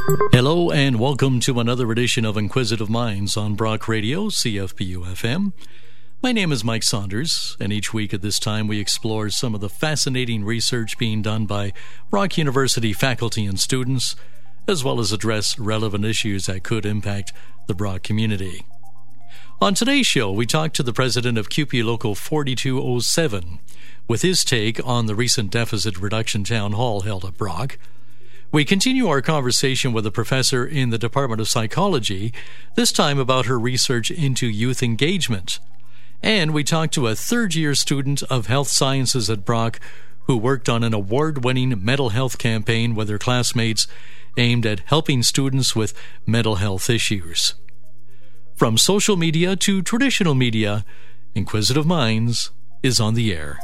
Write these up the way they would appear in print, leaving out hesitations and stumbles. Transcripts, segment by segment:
Hello and welcome to another edition of Inquisitive Minds on Brock Radio, CFPU-FM. My name is Mike Saunders, and each week at this time we explore some of the fascinating research being done by Brock University faculty and students, as well as address relevant issues that could impact the Brock community. On today's show, we talk to the president of CUPE Local 4207 with his take on the recent deficit reduction town hall held at Brock. We continue our conversation with a professor in the Department of Psychology, this time about her research into youth engagement. And we talk to a third-year student of health sciences at Brock who worked on an award-winning mental health campaign with her classmates aimed at helping students with mental health issues. From social media to traditional media, Inquisitive Minds is on the air.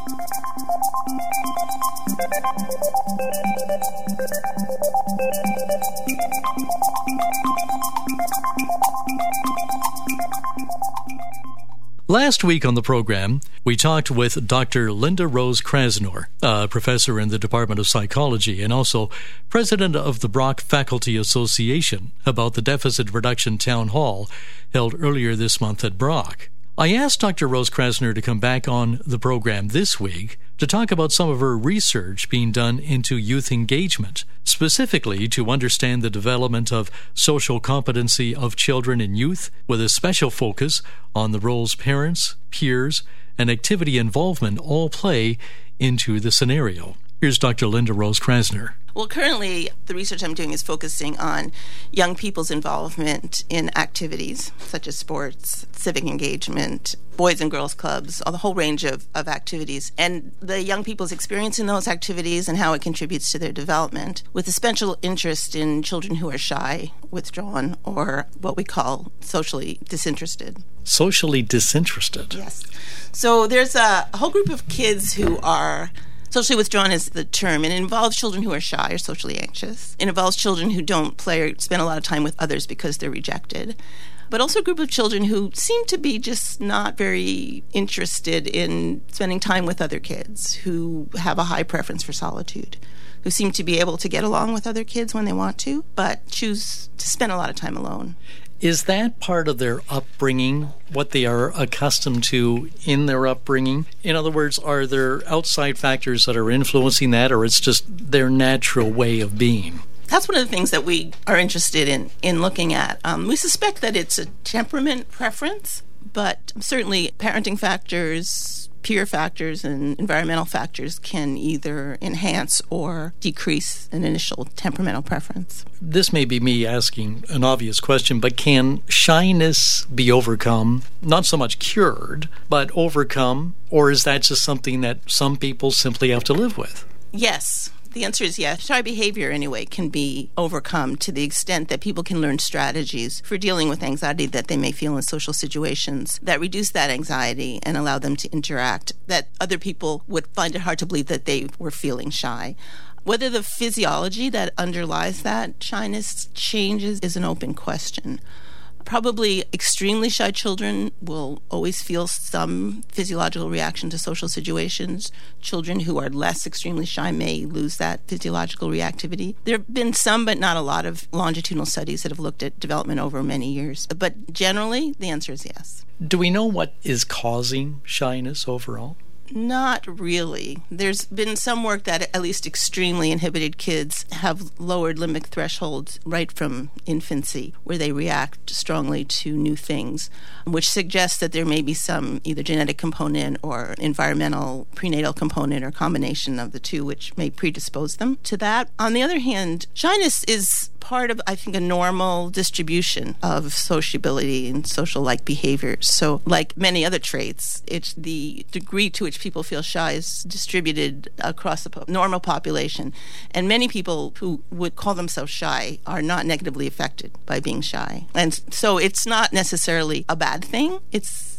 Last week on the program, we talked with Dr. Linda Rose Krasnor, a professor in the Department of Psychology and also president of the Brock Faculty Association, about the Deficit Reduction Town Hall held earlier this month at Brock. I asked Dr. Rose Krasnor to come back on the program this week to talk about some of her research being done into youth engagement, specifically to understand the development of social competency of children and youth, with a special focus on the roles parents, peers, and activity involvement all play into the scenario. Here's Dr. Linda Rose Krasnor. Well, currently, the research I'm doing is focusing on young people's involvement in activities such as sports, civic engagement, boys and girls clubs, the whole range of activities, and the young people's experience in those activities and how it contributes to their development, with a special interest in children who are shy, withdrawn, or what we call socially disinterested. Socially disinterested? Yes. So there's a whole group of kids who are socially withdrawn is the term, and it involves children who are shy or socially anxious. It involves children who don't play or spend a lot of time with others because they're rejected. But also a group of children who seem to be just not very interested in spending time with other kids, who have a high preference for solitude, who seem to be able to get along with other kids when they want to, but choose to spend a lot of time alone. Is that part of their upbringing, what they are accustomed to in their upbringing? In other words, are there outside factors that are influencing that, or it's just their natural way of being? That's one of the things that we are interested in looking at. We suspect that it's a temperament preference, but certainly parenting factors, peer factors, and environmental factors can either enhance or decrease an initial temperamental preference. This may be me asking an obvious question, but can shyness be overcome, not so much cured, but overcome, or is that just something that some people simply have to live with? Yes. The answer is yes. Shy behavior, anyway, can be overcome to the extent that people can learn strategies for dealing with anxiety that they may feel in social situations that reduce that anxiety and allow them to interact, that other people would find it hard to believe that they were feeling shy. Whether the physiology that underlies that shyness changes is an open question. Probably extremely shy children will always feel some physiological reaction to social situations. Children who are less extremely shy may lose that physiological reactivity. There have been some, but not a lot, of longitudinal studies that have looked at development over many years. But generally, the answer is yes. Do we know what is causing shyness overall? Not really. There's been some work that at least extremely inhibited kids have lowered limbic thresholds right from infancy, where they react strongly to new things, which suggests that there may be some either genetic component or environmental prenatal component or combination of the two, which may predispose them to that. On the other hand, shyness is part of, I think, a normal distribution of sociability and social-like behaviors. So like many other traits, it's the degree to which people feel shy is distributed across the normal population. And many people who would call themselves shy are not negatively affected by being shy. And so it's not necessarily a bad thing. It's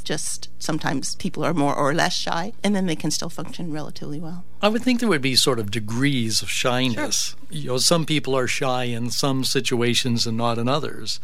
just sometimes people are more or less shy, and then they can still function relatively well. I would think there would be sort of degrees of shyness. Sure. Some people are shy in some situations and not in others.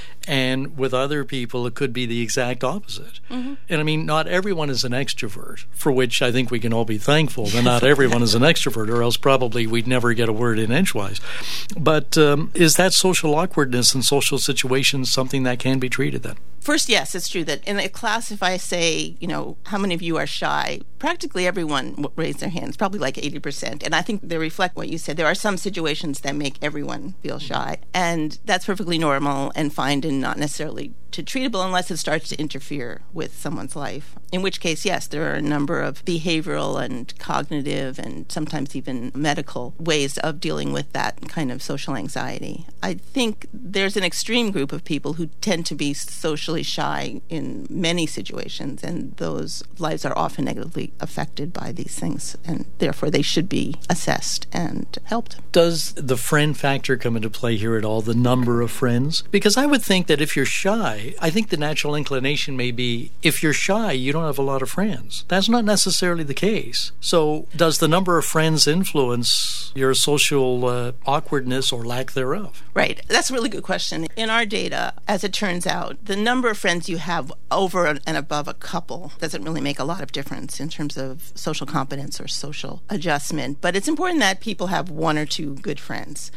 And with other people, it could be the exact opposite. Mm-hmm. And I mean, not everyone is an extrovert, for which I think we can all be thankful that not everyone is an extrovert, or else probably we'd never get a word in edgewise. But is that social awkwardness in social situations something that can be treated then? First, yes, it's true that in a class, if I say, how many of you are shy, practically everyone will raise their hands, probably like 80%. And I think they reflect what you said. There are some situations that make everyone feel shy. And that's perfectly normal and fine and not necessarily treatable unless it starts to interfere with someone's life. In which case, yes, there are a number of behavioral and cognitive and sometimes even medical ways of dealing with that kind of social anxiety. I think there's an extreme group of people who tend to be socially shy in many situations, and those lives are often negatively affected by these things, and therefore they should be assessed and helped. Does the friend factor come into play here at all, the number of friends? Because I would think that if you're shy, I think the natural inclination may be if you're shy, you don't have a lot of friends. That's not necessarily the case. So does the number of friends influence your social awkwardness or lack thereof? Right. That's a really good question. In our data, as it turns out, the number of friends you have over and above a couple doesn't really make a lot of difference in terms of social competence or social adjustment. But it's important that people have one or two good friends.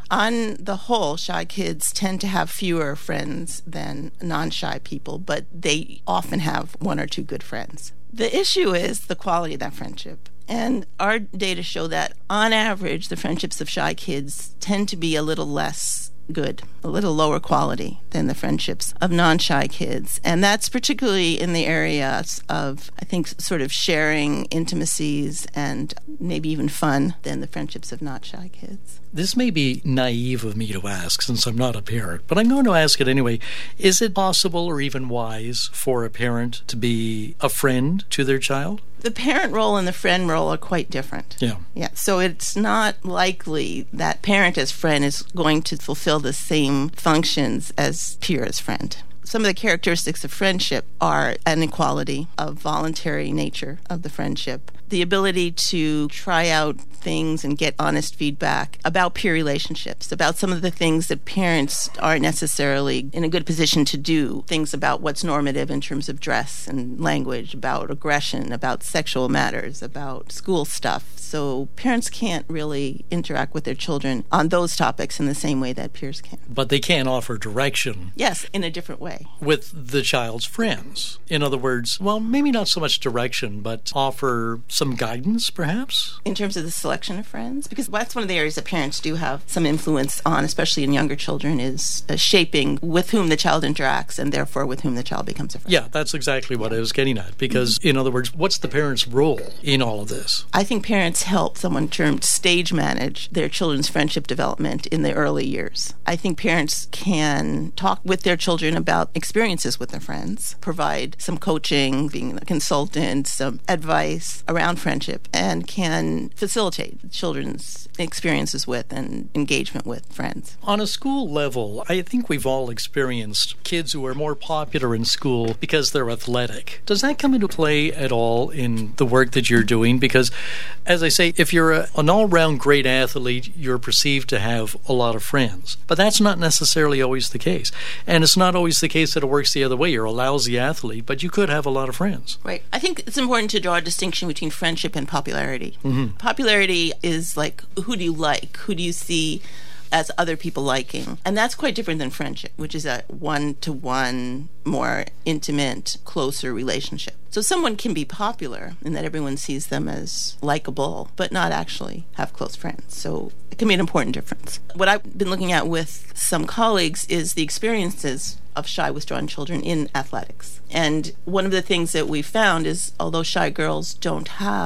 On the whole, shy kids tend to have fewer friends than non-shy people, but they often have one or two good friends. The issue is the quality of that friendship. And our data show that, on average, the friendships of shy kids tend to be a little less good, a little lower quality than the friendships of non-shy kids. And that's particularly in the areas of, I think, sort of sharing intimacies and maybe even fun than the friendships of not shy kids. This may be naive of me to ask since I'm not a parent, but I'm going to ask it anyway. Is it possible or even wise for a parent to be a friend to their child? The parent role and the friend role are quite different. Yeah. So it's not likely that parent as friend is going to fulfill the same functions as peer as friend. Some of the characteristics of friendship are an equality of voluntary nature of the friendship, the ability to try out things and get honest feedback about peer relationships, about some of the things that parents aren't necessarily in a good position to do, things about what's normative in terms of dress and language, about aggression, about sexual matters, about school stuff. So parents can't really interact with their children on those topics in the same way that peers can. But they can offer direction. Yes, in a different way. With the child's friends. In other words, well, maybe not so much direction, but offer some guidance, perhaps? In terms of the selection of friends? Because that's one of the areas that parents do have some influence on, especially in younger children, is shaping with whom the child interacts and therefore with whom the child becomes a friend. Yeah, that's exactly what I was getting at. Because, in other words, what's the parent's role in all of this? I think parents help someone termed stage manage their children's friendship development in the early years. I think parents can talk with their children about experiences with their friends, provide some coaching, being a consultant, some advice around friendship, and can facilitate children's experiences with and engagement with friends. On a school level, I think we've all experienced kids who are more popular in school because they're athletic. Does that come into play at all in the work that you're doing? Because, as I say, if you're an all-round great athlete, you're perceived to have a lot of friends. But that's not necessarily always the case. And it's not always the case that it works the other way. You're a lousy athlete, but you could have a lot of friends. Right. I think it's important to draw a distinction between friendship and popularity. Mm-hmm. Popularity is like, who do you like? Who do you see as other people liking? And that's quite different than friendship, which is a one-to-one, more intimate, closer relationship. So someone can be popular in that everyone sees them as likable, but not actually have close friends. So it can be an important difference. What I've been looking at with some colleagues is the experiences of shy, withdrawn children in athletics. And one of the things that we found is, although shy girls don't have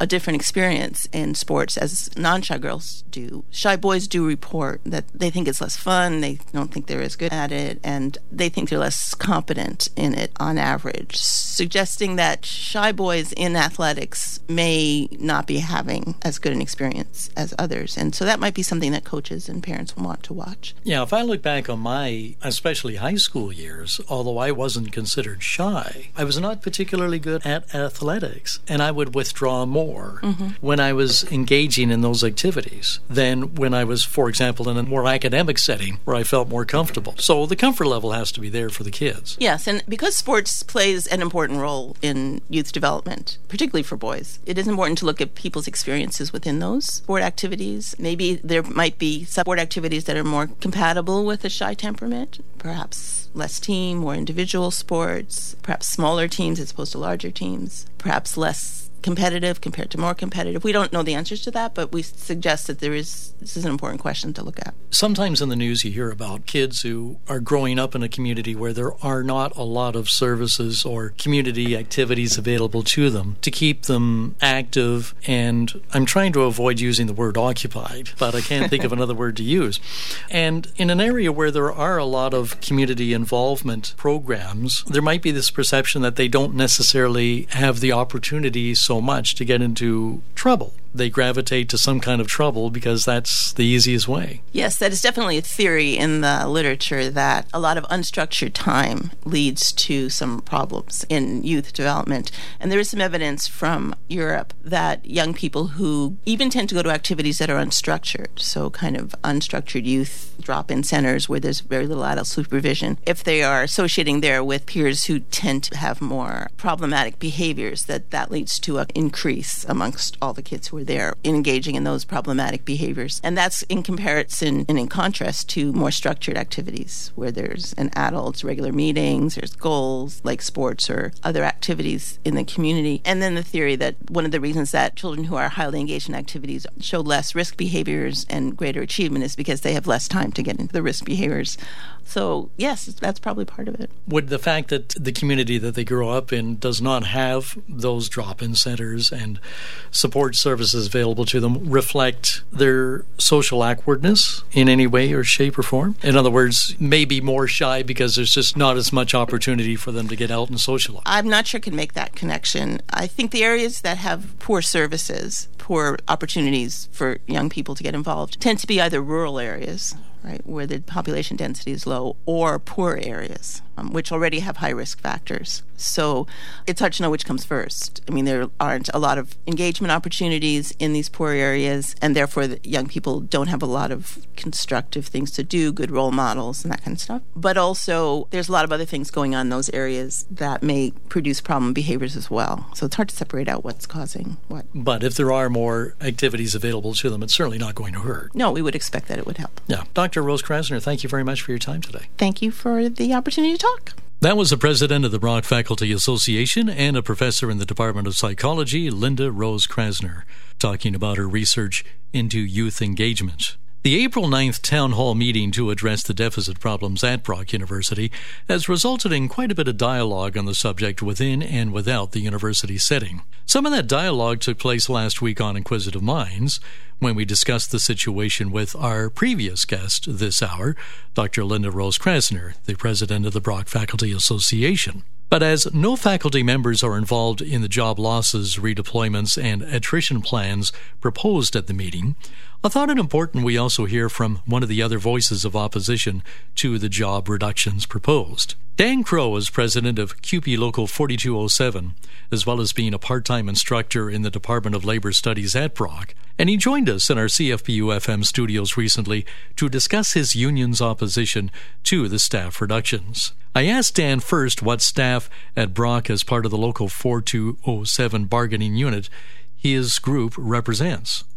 a different experience in sports as non-shy girls do. Shy boys do report that they think it's less fun, they don't think they're as good at it, and they think they're less competent in it on average, suggesting that shy boys in athletics may not be having as good an experience as others. And so that might be something that coaches and parents will want to watch. Yeah, if I look back on my, especially high school years, although I wasn't considered shy, I was not particularly good at athletics, and I would withdraw more when I was engaging in those activities than when I was, for example, in a more academic setting where I felt more comfortable. So the comfort level has to be there for the kids. Yes, and because sports plays an important role in youth development, particularly for boys, it is important to look at people's experiences within those sport activities. Maybe there might be sport activities that are more compatible with a shy temperament, perhaps less team, more individual sports, perhaps smaller teams as opposed to larger teams, perhaps less competitive compared to more competitive. We don't know the answers to that, but we suggest that this is an important question to look at. Sometimes in the news you hear about kids who are growing up in a community where there are not a lot of services or community activities available to them to keep them active, and I'm trying to avoid using the word occupied, but I can't think of another word to use. And in an area where there are a lot of community involvement programs, there might be this perception that they don't necessarily have the opportunity so much to get into trouble. They gravitate to some kind of trouble because that's the easiest way. Yes, that is definitely a theory in the literature that a lot of unstructured time leads to some problems in youth development. And there is some evidence from Europe that young people who even tend to go to activities that are unstructured, so kind of unstructured youth drop-in centers where there's very little adult supervision, if they are associating there with peers who tend to have more problematic behaviors, that leads to an increase amongst all the kids who are there engaging in those problematic behaviors. And that's in comparison and in contrast to more structured activities where there's an adult, regular meetings, there's goals like sports or other activities in the community. And then the theory that one of the reasons that children who are highly engaged in activities show less risk behaviors and greater achievement is because they have less time to get into the risk behaviors. So, yes, that's probably part of it. Would the fact that the community that they grow up in does not have those drop-in centers and support services available to them reflect their social awkwardness in any way or shape or form? In other words, maybe more shy because there's just not as much opportunity for them to get out and socialize. I'm not sure I can make that connection. I think the areas that have poor services, poor opportunities for young people to get involved, tend to be either rural areas, right, where the population density is low, or poor areas, which already have high risk factors. So it's hard to know which comes first. I mean, there aren't a lot of engagement opportunities in these poor areas, and therefore the young people don't have a lot of constructive things to do, good role models and that kind of stuff. But also, there's a lot of other things going on in those areas that may produce problem behaviors as well. So it's hard to separate out what's causing what. But if there are more activities available to them, it's certainly not going to hurt. No, we would expect that it would help. Yeah. Dr. Rose Krasner, thank you very much for your time today. Thank you for the opportunity to talk. That was the president of the Brock Faculty Association and a professor in the Department of Psychology, Linda Rose Krasner, talking about her research into youth engagement. The April 9th town hall meeting to address the deficit problems at Brock University has resulted in quite a bit of dialogue on the subject within and without the university setting. Some of that dialogue took place last week on Inquisitive Minds when we discussed the situation with our previous guest this hour, Dr. Linda Rose Krasner, the president of the Brock Faculty Association. But as no faculty members are involved in the job losses, redeployments, and attrition plans proposed at the meeting, I thought it important we also hear from one of the other voices of opposition to the job reductions proposed. Dan Crow is president of CUPE Local 4207, as well as being a part-time instructor in the Department of Labor Studies at Brock, and he joined us in our CFPU-FM studios recently to discuss his union's opposition to the staff reductions. I asked Dan first what staff at Brock, as part of the Local 4207 bargaining unit, his group represents.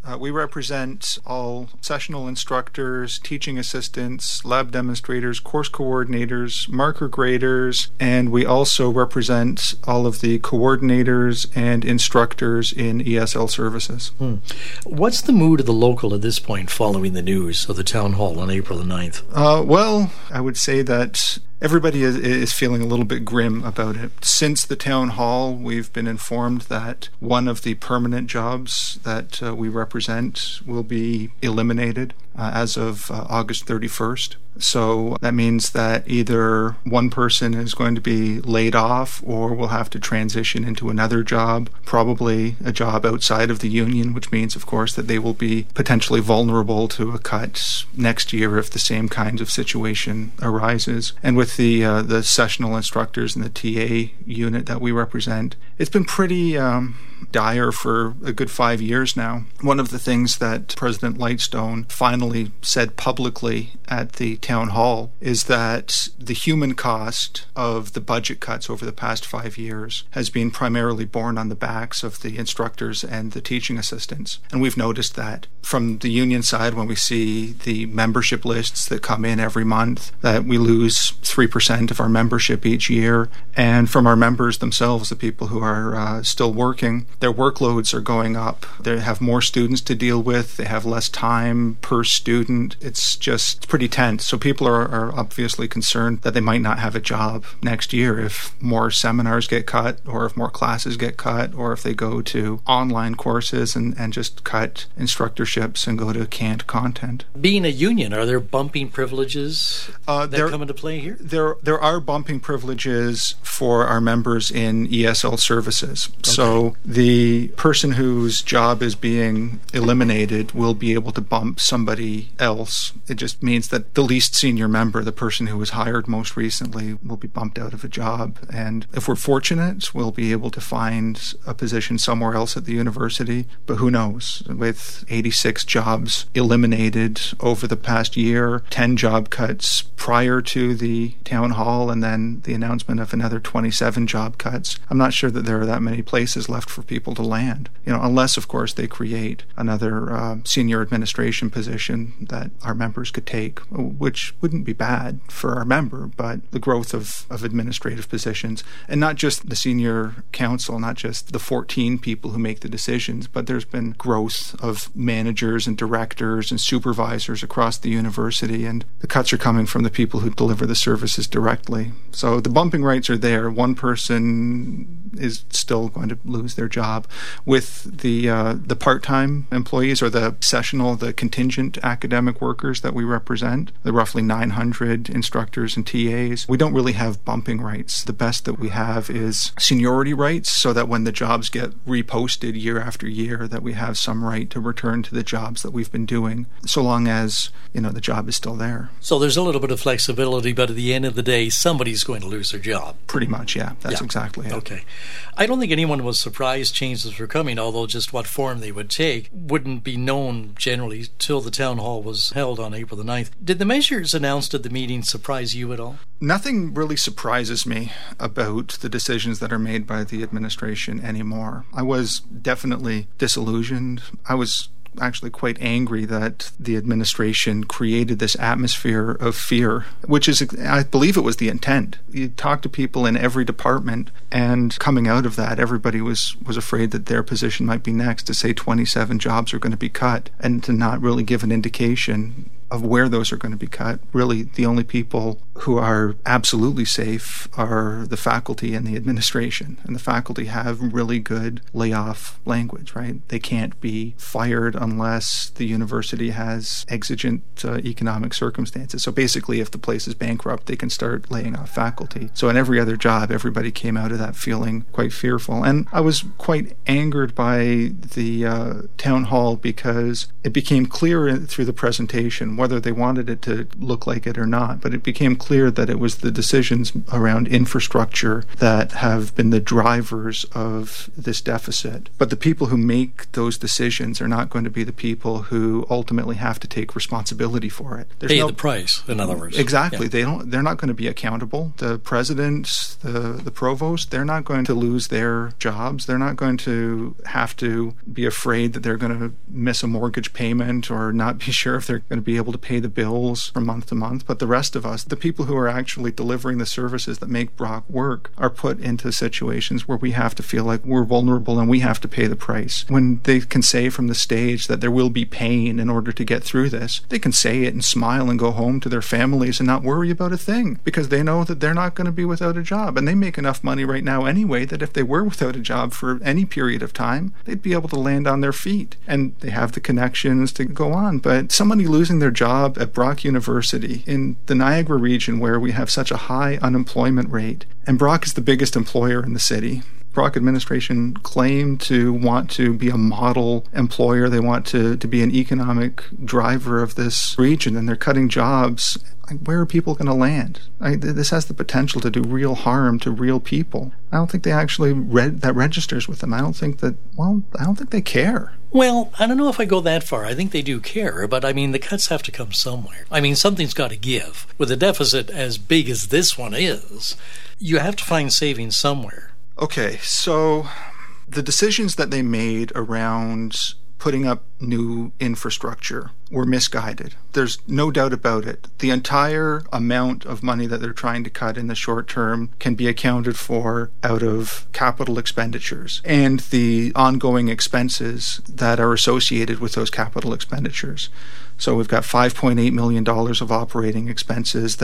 We represent all sessional instructors, teaching assistants, lab demonstrators, course coordinators, marker graders, and we also represent all of the coordinators and instructors in ESL services. What's the mood of the local at this point following the news of the town hall on April the 9th? Well, I would say that everybody is feeling a little bit grim about it. Since the town hall, we've been informed that one of the permanent jobs that we represent will be eliminated as of August 31st. So that means that either one person is going to be laid off or will have to transition into another job, probably a job outside of the union, which means, of course, that they will be potentially vulnerable to a cut next year if the same kinds of situation arises. And with the sessional instructors and the TA unit that we represent, it's been pretty dire for a good 5 years now. One of the things that President Lightstone finally said publicly at the town hall is that the human cost of the budget cuts over the past 5 years has been primarily borne on the backs of the instructors and the teaching assistants. And we've noticed that from the union side when we see the membership lists that come in every month, that we lose 3% of our membership each year. And from our members themselves, the people who are still working, their workloads are going up. They have more students to deal with. They have less time per student. It's just pretty tense. So people are obviously concerned that they might not have a job next year if more seminars get cut or if more classes get cut or if they go to online courses and just cut instructorships and go to canned content. Being a union, are there bumping privileges that come into play here? There are bumping privileges for our members in ESL services. Okay. So the person whose job is being eliminated will be able to bump somebody else. It just means that the least senior member, the person who was hired most recently, will be bumped out of a job. And if we're fortunate, we'll be able to find a position somewhere else at the university. But who knows? With 86 jobs eliminated over the past year, 10 job cuts prior to the town hall, and then the announcement of another 27 job cuts, I'm not sure that there are that many places left for people to land. Unless, of course, they create another senior administration position that our members could take, which wouldn't be bad for our member, but the growth of administrative positions, and not just the senior council, not just the 14 people who make the decisions, but there's been growth of managers and directors and supervisors across the university, and the cuts are coming from the people who deliver the services directly. So the bumping rights are there. One person is still going to lose their job. With the part-time employees or the sessional, the contingent academic workers that we represent, the roughly 900 instructors and TAs, we don't really have bumping rights. The best that we have is seniority rights, so that when the jobs get reposted year after year, that we have some right to return to the jobs that we've been doing, so long as the job is still there. So there's a little bit of flexibility, but at the end of the day, somebody's going to lose their job. Pretty much, yeah. That's exactly it. Okay. I don't think anyone was surprised changes were coming, although just what form they would take wouldn't be known generally till the town hall was held on April the 9th. Did the measures announced at the meeting surprise you at all? Nothing really surprises me about the decisions that are made by the administration anymore. I was definitely disillusioned. I was actually quite angry that the administration created this atmosphere of fear, which is, I believe it was the intent. You talk to people in every department, and coming out of that, everybody was afraid that their position might be next. To say 27 jobs are going to be cut and to not really give an indication of where those are going to be cut. Really, the only people who are absolutely safe are the faculty and the administration. And the faculty have really good layoff language, right? They can't be fired unless the university has exigent economic circumstances. So basically, if the place is bankrupt, they can start laying off faculty. So in every other job, everybody came out of that feeling quite fearful. And I was quite angered by the town hall because it became clear through the presentation, whether they wanted it to look like it or not, but it became clear that it was the decisions around infrastructure that have been the drivers of this deficit. But the people who make those decisions are not going to be the people who ultimately have to take responsibility for it. Pay the price, in other words. Exactly. Yeah. They're not going to be accountable. The president, the provost, they're not going to lose their jobs. They're not going to have to be afraid that they're going to miss a mortgage payment or not be sure if they're going to be able to pay the bills from month to month. But the rest of us, the people who are actually delivering the services that make Brock work, are put into situations where we have to feel like we're vulnerable and we have to pay the price. When they can say from the stage that there will be pain in order to get through this, they can say it and smile and go home to their families and not worry about a thing, because they know that they're not going to be without a job. And they make enough money right now anyway that if they were without a job for any period of time, they'd be able to land on their feet. And they have the connections to go on. But somebody losing their job at Brock University in the Niagara region, where we have such a high unemployment rate, and Brock is the biggest employer in the city. Brock administration claim to want to be a model employer. They want to be an economic driver of this region, and they're cutting jobs. Where are people going to land? This has the potential to do real harm to real people. I don't think they actually registers with them. I don't think they care. Well, I don't know if I go that far. I think they do care, but I mean, the cuts have to come somewhere. I mean, something's got to give. With a deficit as big as this one is, you have to find savings somewhere. Okay, so the decisions that they made around putting up new infrastructure were misguided. There's no doubt about it. The entire amount of money that they're trying to cut in the short term can be accounted for out of capital expenditures and the ongoing expenses that are associated with those capital expenditures. So we've got $5.8 million of operating expenses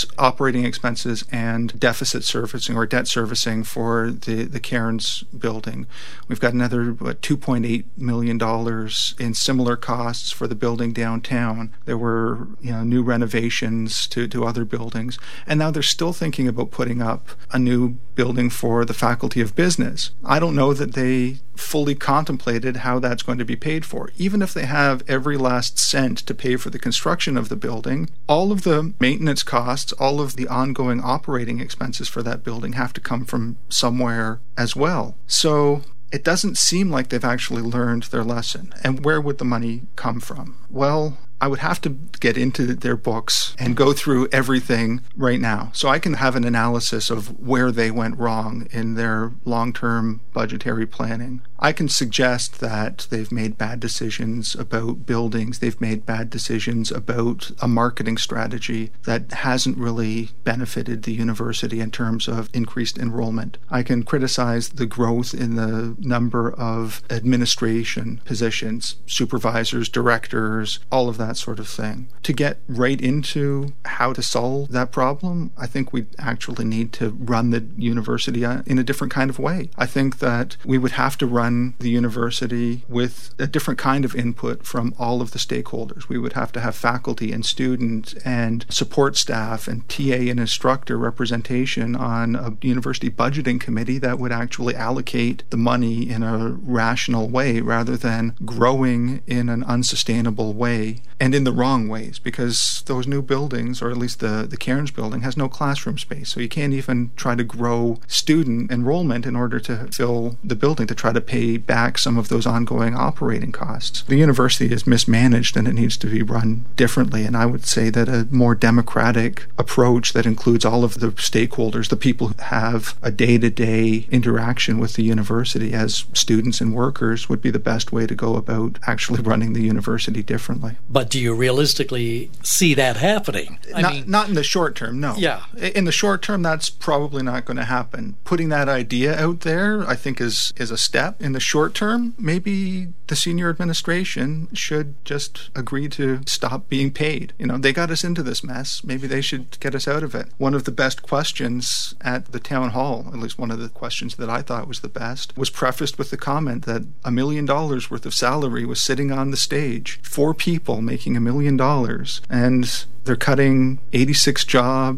and deficit servicing or debt servicing for the Cairns building. We've got another $2.8 million in similar costs for the building downtown. There were new renovations to other buildings. And now they're still thinking about putting up a new building for the Faculty of Business. I don't know that they fully contemplated how that's going to be paid for. Even if they have every last cent to pay for the construction of the building, all of the maintenance costs, all of the ongoing operating expenses for that building have to come from somewhere as well. So it doesn't seem like they've actually learned their lesson. And where would the money come from? Well, I would have to get into their books and go through everything right now, so I can have an analysis of where they went wrong in their long-term budgetary planning. I can suggest that they've made bad decisions about buildings. They've made bad decisions about a marketing strategy that hasn't really benefited the university in terms of increased enrollment. I can criticize the growth in the number of administration positions, supervisors, directors, all of that sort of thing. To get right into how to solve that problem, I think we actually need to run the university in a different kind of way. I think that we would have to run the university with a different kind of input from all of the stakeholders. We would have to have faculty and student and support staff and TA and instructor representation on a university budgeting committee that would actually allocate the money in a rational way rather than growing in an unsustainable way and in the wrong ways, because those new buildings, or at least the Cairns building, has no classroom space. So you can't even try to grow student enrollment in order to fill the building to try to pay back some of those ongoing operating costs. The university is mismanaged and it needs to be run differently. And I would say that a more democratic approach that includes all of the stakeholders, the people who have a day-to-day interaction with the university as students and workers, would be the best way to go about actually running the university differently. But do you realistically see that happening? Not in the short term, no. Yeah. In the short term, that's probably not going to happen. Putting that idea out there, I think, is a step. In the short term, maybe the senior administration should just agree to stop being paid. They got us into this mess. Maybe they should get us out of it. One of the best questions at the town hall, at least one of the questions that I thought was the best, was prefaced with the comment that $1 million worth of salary was sitting on the stage. 4 people making $1 million. And they're cutting 86 jobs,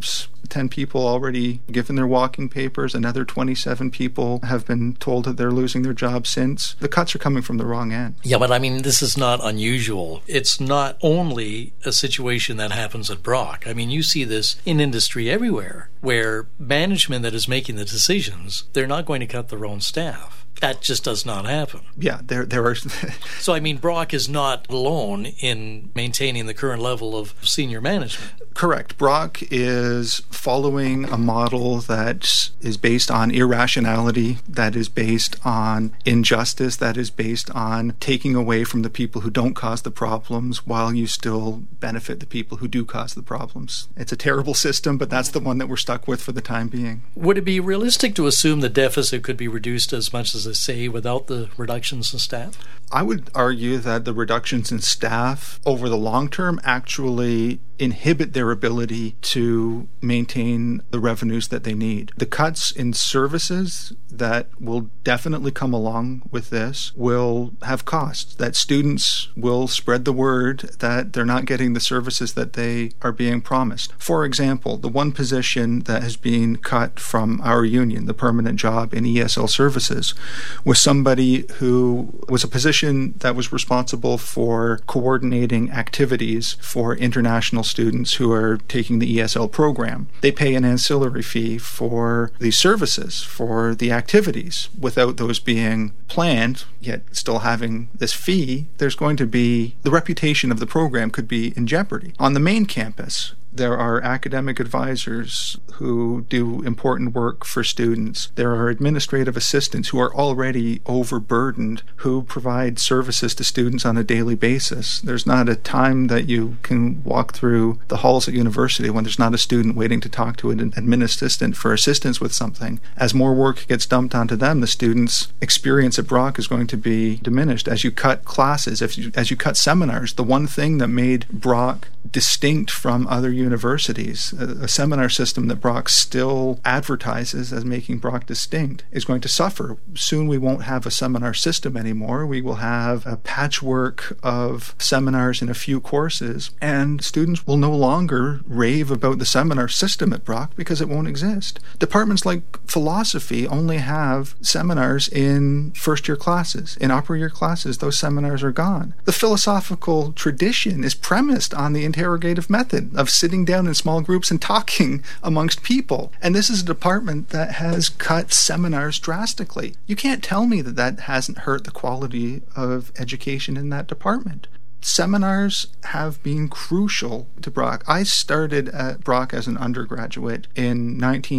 10 people already given their walking papers. Another 27 people have been told that they're losing their jobs since. The cuts are coming from the wrong end. Yeah, but I mean, this is not unusual. It's not only a situation that happens at Brock. I mean, you see this in industry everywhere, where management that is making the decisions, they're not going to cut their own staff. That just does not happen. Yeah, there are... So, I mean, Brock is not alone in maintaining the current level of senior management. Correct. Brock is following a model that is based on irrationality, that is based on injustice, that is based on taking away from the people who don't cause the problems while you still benefit the people who do cause the problems. It's a terrible system, but that's the one that we're stuck with for the time being. Would it be realistic to assume the deficit could be reduced as much as, I say, without the reductions in staff? I would argue that the reductions in staff over the long term actually inhibit their ability to maintain the revenues that they need. The cuts in services that will definitely come along with this will have costs, that students will spread the word that they're not getting the services that they are being promised. For example, the one position that has been cut from our union, the permanent job in ESL services, was somebody who was a position that was responsible for coordinating activities for international students who are taking the ESL program. They pay an ancillary fee for the services, for the activities. Without those being planned, yet still having this fee, there's going to be, the reputation of the program could be in jeopardy. On the main campus, there are academic advisors who do important work for students. There are administrative assistants who are already overburdened, who provide services to students on a daily basis. There's not a time that you can walk through the halls at university when there's not a student waiting to talk to an admin assistant for assistance with something. As more work gets dumped onto them, the students' experience at Brock is going to be diminished. As you cut classes, as you cut seminars, the one thing that made Brock distinct from other universities, a seminar system that Brock still advertises as making Brock distinct, is going to suffer. Soon we won't have a seminar system anymore. We will have a patchwork of seminars in a few courses, and students will no longer rave about the seminar system at Brock because it won't exist. Departments like philosophy only have seminars in first-year classes. In upper-year classes, those seminars are gone. The philosophical tradition is premised on the interrogative method of sitting down in small groups and talking amongst people. And this is a department that has cut seminars drastically. You can't tell me that that hasn't hurt the quality of education in that department. Seminars have been crucial to Brock. I started at Brock as an undergraduate in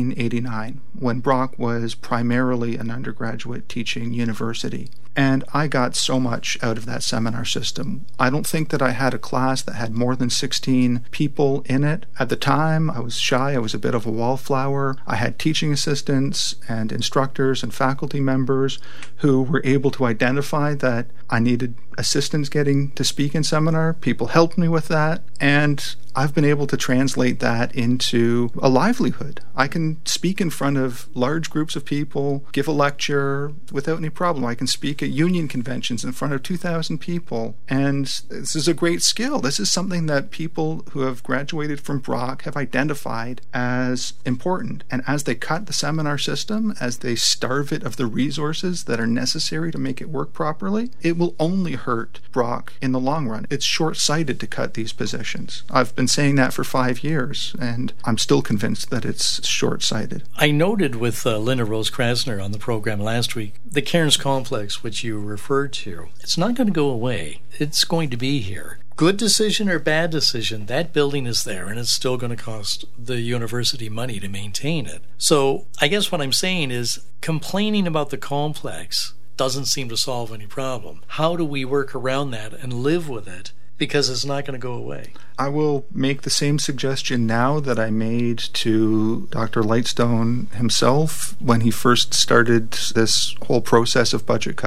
1989, when Brock was primarily an undergraduate teaching university. And I got so much out of that seminar system. I don't think that I had a class that had more than 16 people in it. At the time, I was shy. I was a bit of a wallflower. I had teaching assistants and instructors and faculty members who were able to identify that I needed assistance getting to speak in seminar. People helped me with that, and I've been able to translate that into a livelihood. I can speak in front of large groups of people, give a lecture without any problem. I can speak at union conventions in front of 2,000 people, and this is a great skill. This is something that people who have graduated from Brock have identified as important. And as they cut the seminar system, as they starve it of the resources that are necessary to make it work properly, it will only hurt Brock in the long run. It's short-sighted to cut these positions. I've been saying that for 5 years, and I'm still convinced that it's short-sighted. I noted with Linda Rose Krasner on the program last week, the Cairns Complex, which you referred to, it's not going to go away. It's going to be here. Good decision or bad decision, that building is there, and it's still going to cost the university money to maintain it. So I guess what I'm saying is complaining about the complex doesn't seem to solve any problem. How do we work around that and live with it? Because it's not going to go away. I will make the same suggestion now that I made to Dr. Lightstone himself when he first started this whole process of budget cuts.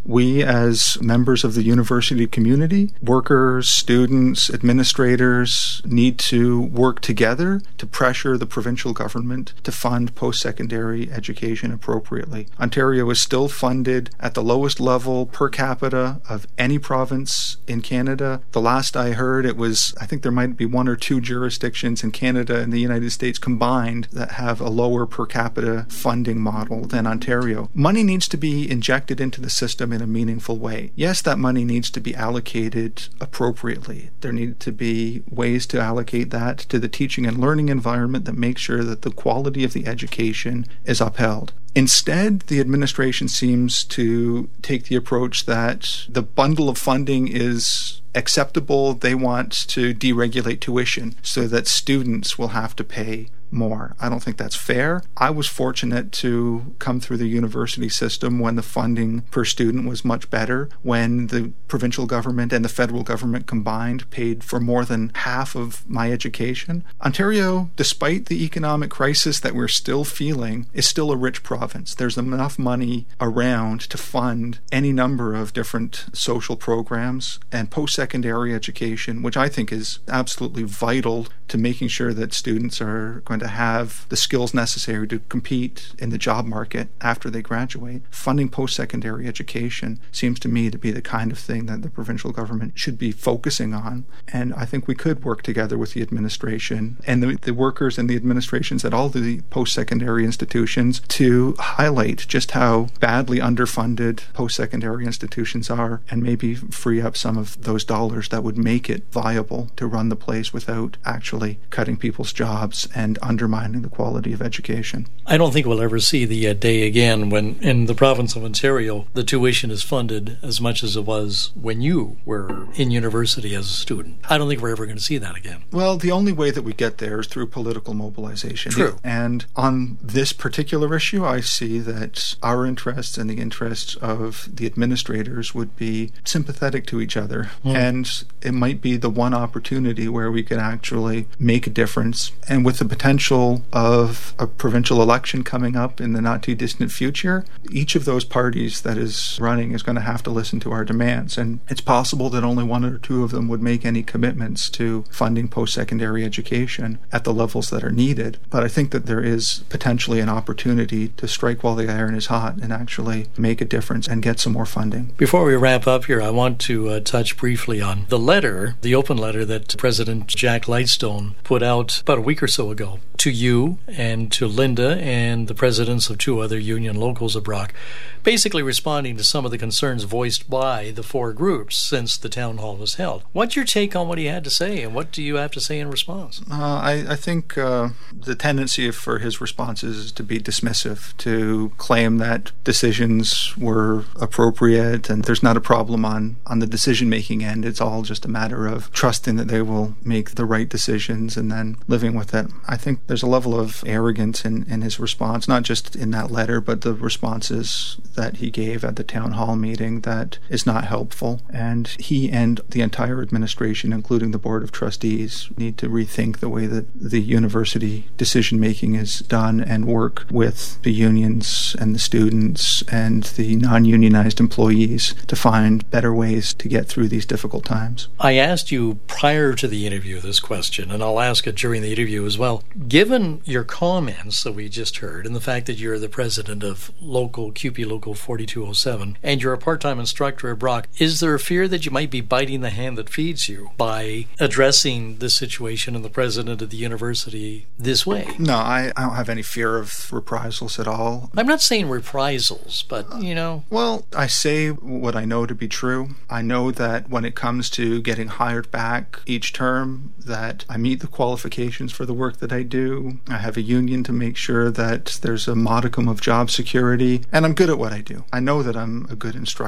we as members of the university community, workers, students, administrators, need to work together to pressure the provincial government to fund post-secondary education appropriately. Ontario is still funded at the lowest level per capita of any province in Canada. The last I heard, I think there might be one or two jurisdictions in Canada and the United States combined that have a lower per capita funding model than Ontario. Money needs to be injected into the system in a meaningful way. Yes, that money needs to be allocated appropriately. There need to be ways to allocate that to the teaching and learning environment that makes sure that the quality of the education is upheld. Instead, the administration seems to take the approach that the bundle of funding is acceptable. They want to deregulate tuition so that students will have to pay more. I don't think that's fair. I was fortunate to come through the university system when the funding per student was much better, when the provincial government and the federal government combined paid for more than half of my education. Ontario, despite the economic crisis that we're still feeling, is still a rich province. There's enough money around to fund any number of different social programs and post-secondary education, which I think is absolutely vital to making sure that students are going to have the skills necessary to compete in the job market after they graduate. Funding post-secondary education seems to me to be the kind of thing that the provincial government should be focusing on. And I think we could work together with the administration and the workers and the administrations at all the post-secondary institutions to highlight just how badly underfunded post-secondary institutions are and maybe free up some of those dollars that would make it viable to run the place without actually cutting people's jobs and undermining the quality of education. I don't think we'll ever see the day again when in the province of Ontario the tuition is funded as much as it was when you were in university as a student. I don't think we're ever going to see that again. Well, the only way that we get there is through political mobilization. True. And on this particular issue, I see that our interests and the interests of the administrators would be sympathetic to each other. And it might be the one opportunity where we could actually make a difference. And with the potential of a provincial election coming up in the not too distant future, each of those parties that is running is going to have to listen to our demands. And it's possible that only one or two of them would make any commitments to funding post-secondary education at the levels that are needed. But I think that there is potentially an opportunity to strike while the iron is hot and actually make a difference and get some more funding. Before we wrap up here, I want to touch briefly on the letter, the open letter that President Jack Lightstone put out about a week or so ago to you and to Linda and the presidents of two other union locals of Brock, basically responding to some of the concerns voiced by the four groups since the town hall was held. What's your take on what he had to say, and what do you have to say in response? I think the tendency for his responses is to be dismissive, to claim that decisions were appropriate and there's not a problem on the decision-making end. It's all just a matter of trusting that they will make the right decisions and then living with it. I think there's a level of arrogance in his response, not just in that letter, but the responses that he gave at the town hall meeting that is not helpful. And he and the entire administration, including the Board of Trustees, need to rethink the way that the university decision-making is done and work with the unions and the students and the non-unionized employees to find better ways to get through these difficult times. I asked you prior to the interview this question, and I'll ask it during the interview as well. Given your comments that we just heard and the fact that you're the president of CUPE Local 4207 and you're a part-time instructor at Brock, is there a fear that you might be biting the hand that feeds you by addressing this situation and the president of the university this way? No, I don't have any fear of reprisals at all. I'm not saying reprisals, but, Well, I say what I know to be true. I know that when it comes to getting hired back each term, that I meet the qualifications for the work that I do. I have a union to make sure that there's a modicum of job security, and I'm good at what I do. I know that I'm a good instructor.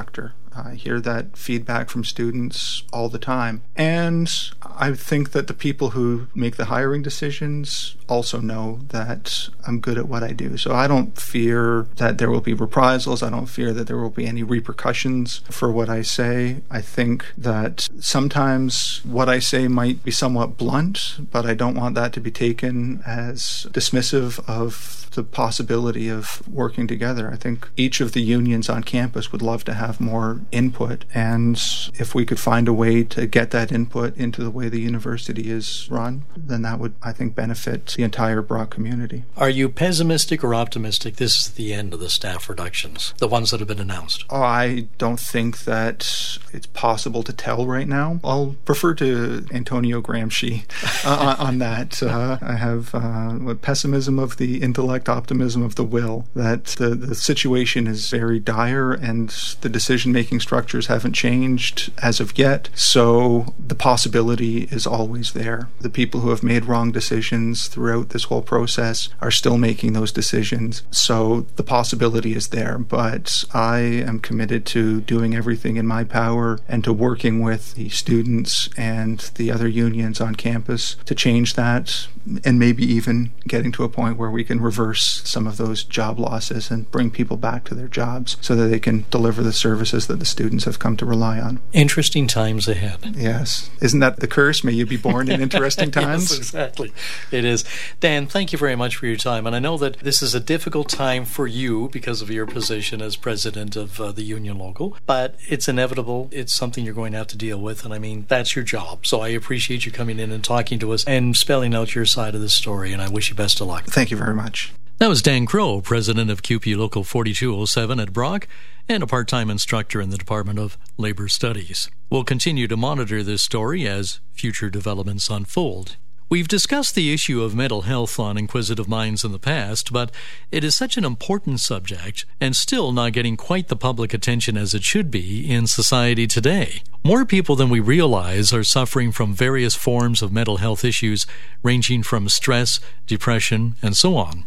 I hear that feedback from students all the time. And I think that the people who make the hiring decisions also know that I'm good at what I do. So I don't fear that there will be reprisals. I don't fear that there will be any repercussions for what I say. I think that sometimes what I say might be somewhat blunt, but I don't want that to be taken as dismissive of the possibility of working together. I think each of the unions on campus would love to have more input, and if we could find a way to get that input into the way the university is run, then that would, I think, benefit the entire Brock community. Are you pessimistic or optimistic this is the end of the staff reductions, the ones that have been announced? Oh, I don't think that it's possible to tell right now. I'll refer to Antonio Gramsci on that. I have pessimism of the intellect, optimism of the will, that the situation is very dire and the decision-making structures haven't changed as of yet, so the possibility is always there. The people who have made wrong decisions throughout this whole process are still making those decisions, so the possibility is there, but I am committed to doing everything in my power and to working with the students and the other unions on campus to change that, and maybe even getting to a point where we can reverse some of those job losses and bring people back to their jobs so that they can deliver the services that the students have come to rely on. Interesting times ahead. Yes. Isn't that the curse? May you be born in interesting times? Yes, exactly. It is. Dan, thank you very much for your time. And I know that this is a difficult time for you because of your position as president of the union local, but it's inevitable. It's something you're going to have to deal with. And I mean, that's your job. So I appreciate you coming in and talking to us and spelling out your side of the story. And I wish you best of luck. Thank you very much. That was Dan Crow, president of CUPE Local 4207 at Brock and a part-time instructor in the Department of Labor Studies. We'll continue to monitor this story as future developments unfold. We've discussed the issue of mental health on Inquisitive Minds in the past, but it is such an important subject and still not getting quite the public attention as it should be in society today. More people than we realize are suffering from various forms of mental health issues ranging from stress, depression, and so on.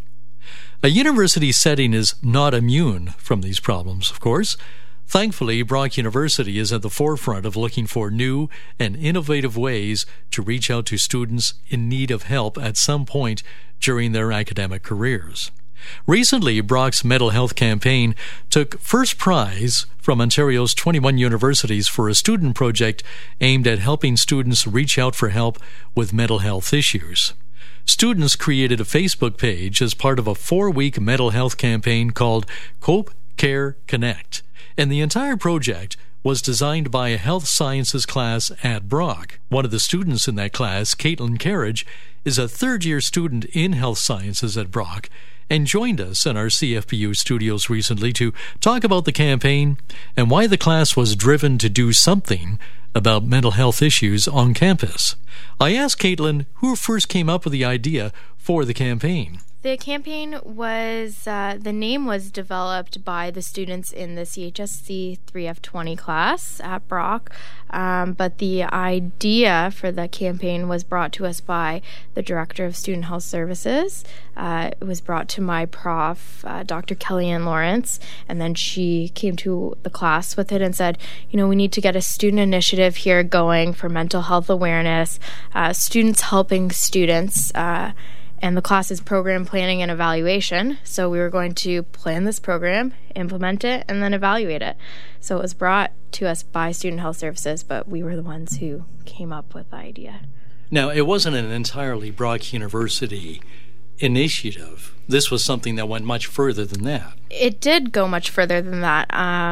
A university setting is not immune from these problems, of course. Thankfully, Brock University is at the forefront of looking for new and innovative ways to reach out to students in need of help at some point during their academic careers. Recently, Brock's mental health campaign took first prize from Ontario's 21 universities for a student project aimed at helping students reach out for help with mental health issues. Students created a Facebook page as part of a 4-week mental health campaign called Cope, Care, Connect, and the entire project was designed by a health sciences class at Brock. One of the students in that class, Caitlin Carriage, is a third-year student in health sciences at Brock and joined us in our CFPU studios recently to talk about the campaign and why the class was driven to do something about mental health issues on campus. I asked Caitlin who first came up with the idea for the campaign. The campaign was, the name was developed by the students in the CHSC 3F20 class at Brock, but the idea for the campaign was brought to us by the Director of Student Health Services. It was brought to my prof, Dr. Kellyanne Lawrence, and then she came to the class with it and said, you know, we need to get a student initiative here going for mental health awareness, students helping students, and the class is program planning and evaluation. So we were going to plan this program, implement it, and then evaluate it. So it was brought to us by Student Health Services, but we were the ones who came up with the idea. Now, it wasn't an entirely Brock University initiative. This was something that went much further than that. It did go much further than that.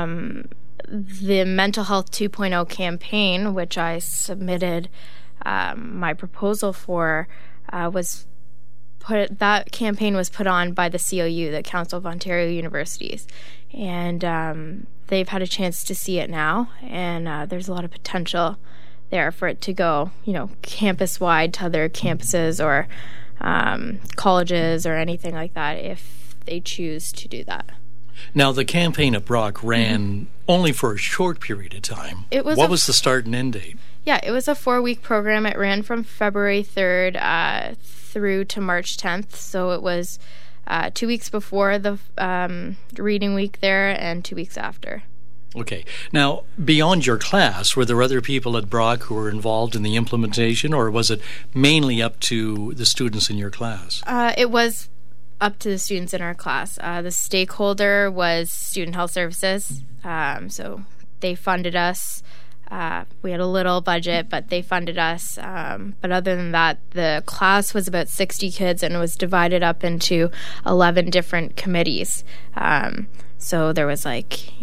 The Mental Health 2.0 campaign, which I submitted my proposal for, that campaign was put on by the COU, the Council of Ontario Universities, and they've had a chance to see it now, and there's a lot of potential there for it to go, you know, campus-wide to other campuses or colleges or anything like that if they choose to do that. Now, the campaign at Brock ran only for a short period of time. What was the start and end date? Yeah, it was a 4-week program. It ran from February 3rd through to March 10th. So it was 2 weeks before the reading week there and 2 weeks after. Okay. Now, beyond your class, were there other people at Brock who were involved in the implementation, or was it mainly up to the students in your class? It was up to the students in our class. The stakeholder was Student Health Services, so they funded us. We had a little budget, but they funded us. But other than that, the class was about 60 kids, and it was divided up into 11 different committees. So there was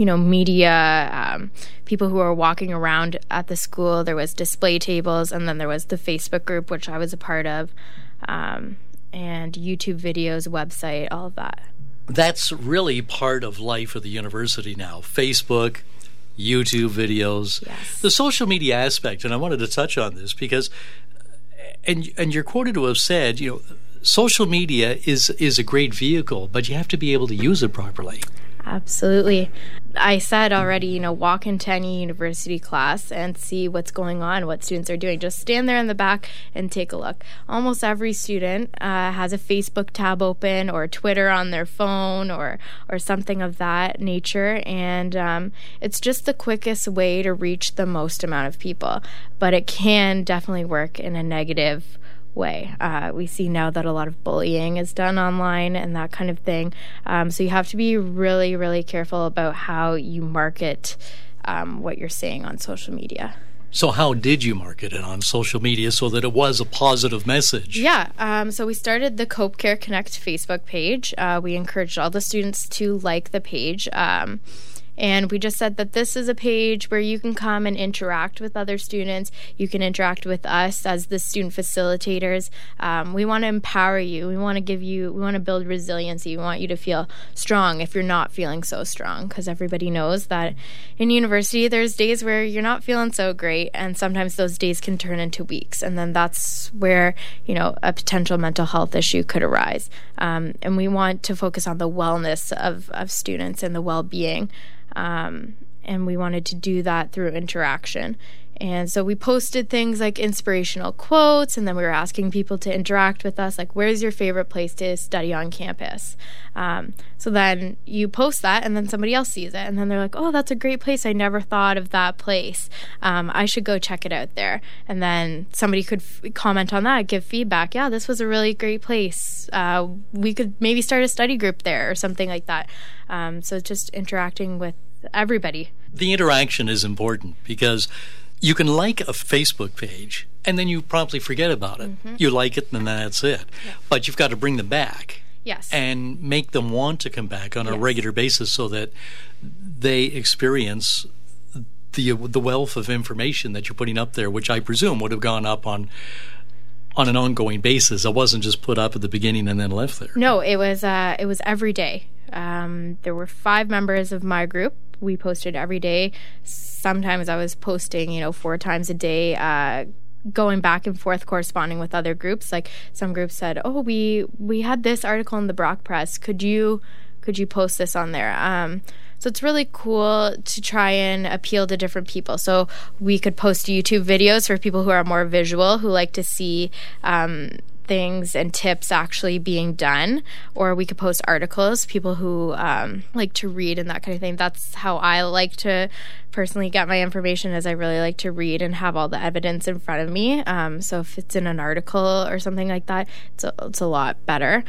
media, people who were walking around at the school. There was display tables, and then there was the Facebook group, which I was a part of, and YouTube videos, website, all of that. That's really part of life of the university now. Facebook, YouTube videos, yes. The social media aspect, and I wanted to touch on this because, and you're quoted to have said, social media is a great vehicle, but you have to be able to use it properly. Absolutely. I said already, walk into any university class and see what's going on, what students are doing. Just stand there in the back and take a look. Almost every student has a Facebook tab open or Twitter on their phone or something of that nature. And it's just the quickest way to reach the most amount of people. But it can definitely work in a negative way. We see now that a lot of bullying is done online and that kind of thing. So you have to be really, really careful about how you market what you're saying on social media. So how did you market it on social media so that it was a positive message? Yeah. So we started the Cope Care Connect Facebook page. We encouraged all the students to like the page. And we just said that this is a page where you can come and interact with other students. You can interact with us as the student facilitators. We want to empower you. We want to build resiliency. We want you to feel strong if you're not feeling so strong, because everybody knows that in university there's days where you're not feeling so great, and sometimes those days can turn into weeks. And then that's where, a potential mental health issue could arise. And we want to focus on the wellness of students and the well-being. And we wanted to do that through interaction. And so we posted things like inspirational quotes, and then we were asking people to interact with us, like, where's your favorite place to study on campus? So then you post that, and then somebody else sees it, and then they're like, oh, that's a great place. I never thought of that place. I should go check it out there. And then somebody could comment on that, give feedback. Yeah, this was a really great place. We could maybe start a study group there or something like that. So just interacting with everybody. The interaction is important because you can like a Facebook page and then you promptly forget about it. Mm-hmm. You like it and then that's it. Yeah. But you've got to bring them back. Yes. And make them want to come back on a regular basis so that they experience the wealth of information that you're putting up there, which I presume would have gone up on an ongoing basis. It wasn't just put up at the beginning and then left there. No, it was every day. There were 5 members of my group. We posted every day. Sometimes I was posting, 4 times a day, going back and forth, corresponding with other groups. Like some groups said, "Oh, we had this article in the Brock Press. Could you post this on there?" So it's really cool to try and appeal to different people. So we could post YouTube videos for people who are more visual, who like to see things and tips actually being done, or we could post articles, people who like to read and that kind of thing. That's how I like to personally get my information, as I really like to read and have all the evidence in front of me. So if it's in an article or something like that, it's a lot better.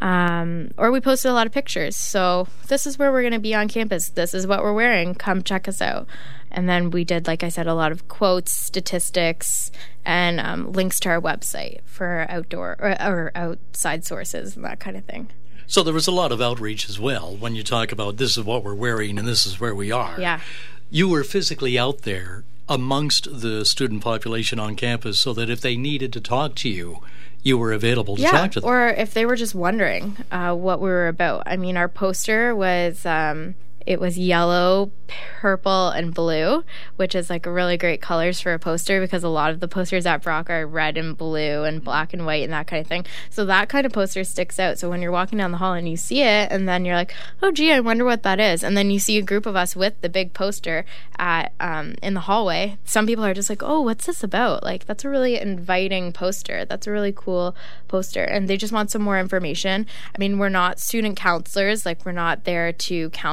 Or we posted a lot of pictures. So this is where we're going to be on campus. This is what we're wearing. Come check us out. And then we did, like I said, a lot of quotes, statistics, and links to our website for outdoor or outside sources and that kind of thing. So there was a lot of outreach as well when you talk about this is what we're wearing and this is where we are. Yeah. You were physically out there amongst the student population on campus so that if they needed to talk to you, you were available to talk to them. Or if they were just wondering what we were about. I mean, our poster was... it was yellow, purple, and blue, which is like really great colors for a poster because a lot of the posters at Brock are red and blue and black and white and that kind of thing. So that kind of poster sticks out. So when you're walking down the hall and you see it, and then you're like, oh, gee, I wonder what that is. And then you see a group of us with the big poster at in the hallway. Some people are just like, oh, what's this about? Like, that's a really inviting poster. That's a really cool poster. And they just want some more information. I mean, we're not student counselors. Like, we're not there to counsel people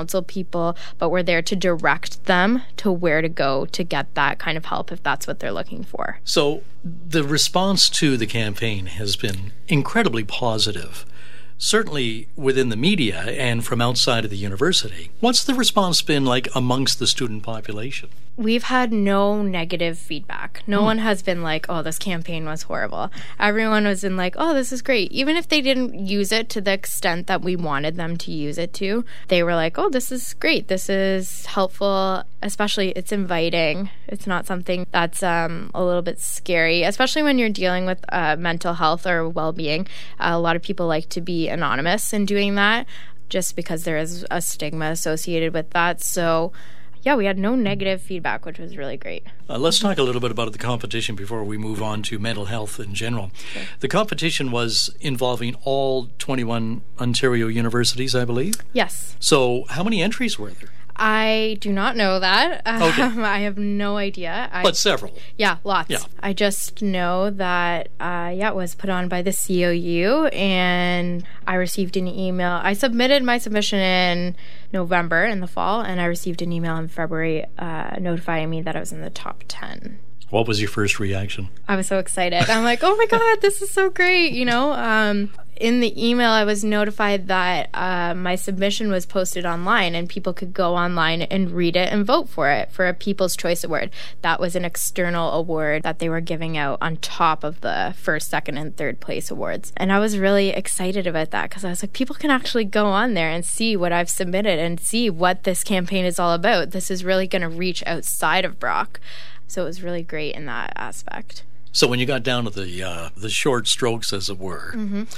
people, but we're there to direct them to where to go to get that kind of help if that's what they're looking for. So the response to the campaign has been incredibly positive, certainly within the media and from outside of the university. What's the response been like amongst the student population? We've had no negative feedback. No one has been like, oh, this campaign was horrible. Everyone was in like, oh, this is great. Even if they didn't use it to the extent that we wanted them to use it to, they were like, oh, this is great. This is helpful. Especially, it's inviting. It's not something that's a little bit scary, especially when you're dealing with mental health or well-being. A lot of people like to be anonymous in doing that just because there is a stigma associated with that. So yeah, we had no negative feedback, which was really great. Let's talk a little bit about the competition before we move on to mental health in general. Sure. The competition was involving all 21 Ontario universities, I believe? Yes. So how many entries were there? I do not know that. Okay. I have no idea. But several. Yeah, lots. Yeah. I just know that, it was put on by the COU, and I received an email. I submitted my submission in November in the fall, and I received an email in February notifying me that I was in the top 10. What was your first reaction? I was so excited. I'm like, oh my God, this is so great, In the email, I was notified that my submission was posted online and people could go online and read it and vote for it for a People's Choice Award. That was an external award that they were giving out on top of the first, second, and third place awards. And I was really excited about that because I was like, people can actually go on there and see what I've submitted and see what this campaign is all about. This is really going to reach outside of Brock. So it was really great in that aspect. So when you got down to the short strokes, as it were,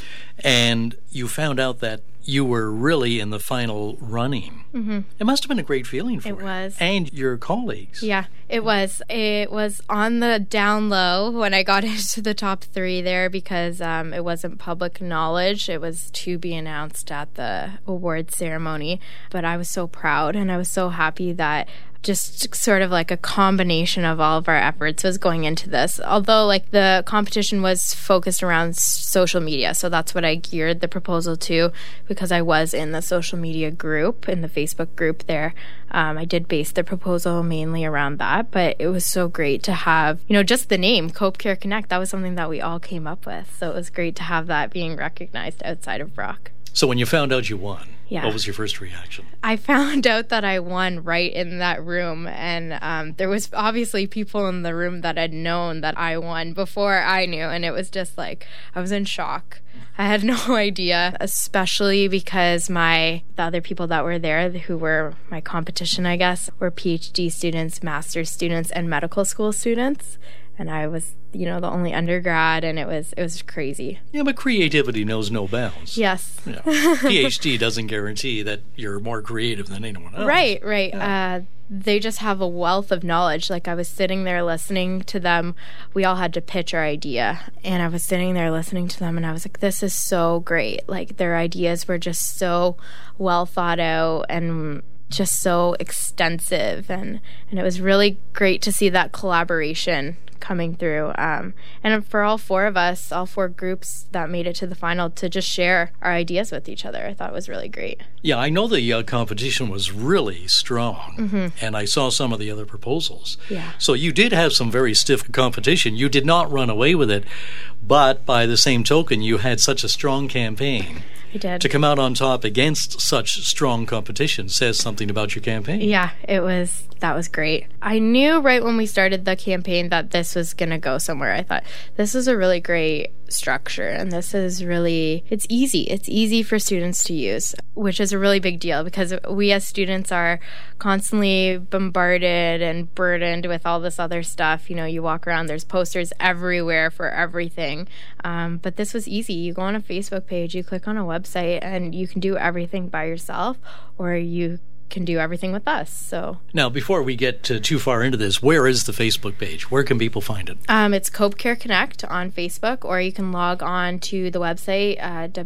and you found out that you were really in the final running, it must have been a great feeling for you. It was. And your colleagues. Yeah, it was. It was on the down low when I got into the top 3 there because it wasn't public knowledge. It was to be announced at the award ceremony. But I was so proud and I was so happy that just sort of like a combination of all of our efforts was going into this. Although like the competition was focused around social media, so that's what I geared the proposal to because I was in the social media group, in the Facebook group there. I did base the proposal mainly around that, but it was so great to have, just the name, Cope Care Connect. That was something that we all came up with. So it was great to have that being recognized outside of Brock. So when you found out you won, yeah. What was your first reaction? I found out that I won right in that room, and there was obviously people in the room that had known that I won before I knew, and it was just like, I was in shock. I had no idea, especially because the other people that were there, who were my competition, I guess, were PhD students, master's students, and medical school students. And I was, the only undergrad, and it was crazy. Yeah, but creativity knows no bounds. Yes. Yeah. PhD doesn't guarantee that you're more creative than anyone else. Right. Yeah. They just have a wealth of knowledge. Like I was sitting there listening to them. We all had to pitch our idea, and I was sitting there listening to them, and I was like, this is so great. Like their ideas were just so well thought out and just so extensive, and it was really great to see that collaboration coming through, and for all 4 of us, all 4 groups that made it to the final, to just share our ideas with each other. I thought it was really great. Yeah, I know the competition was really strong, and I saw some of the other proposals. Yeah. So you did have some very stiff competition. You did not run away with it, but by the same token, you had such a strong campaign. I did. To come out on top against such strong competition says something about your campaign. Yeah, that was great. I knew right when we started the campaign that this was going to go somewhere. I thought, this is a really great structure, and this is really, it's easy. It's easy for students to use, which is a really big deal because we as students are constantly bombarded and burdened with all this other stuff. You walk around, there's posters everywhere for everything. But this was easy. You go on a Facebook page, you click on a website, and you can do everything by yourself, or you can do everything with us. So now, before we get too far into this, where is the Facebook page? Where can people find it? It's Cope Care Connect on Facebook, or you can log on to the website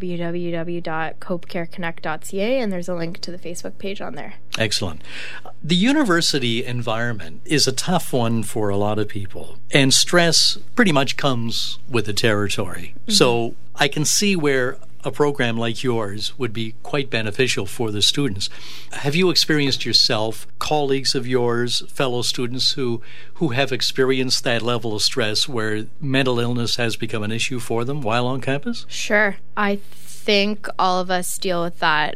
www.copecareconnect.ca, and there's a link to the Facebook page on there. Excellent. The university environment is a tough one for a lot of people, and stress pretty much comes with the territory. So I can see where a program like yours would be quite beneficial for the students. Have you experienced yourself, colleagues of yours, fellow students who have experienced that level of stress where mental illness has become an issue for them while on campus? Sure. I think all of us deal with that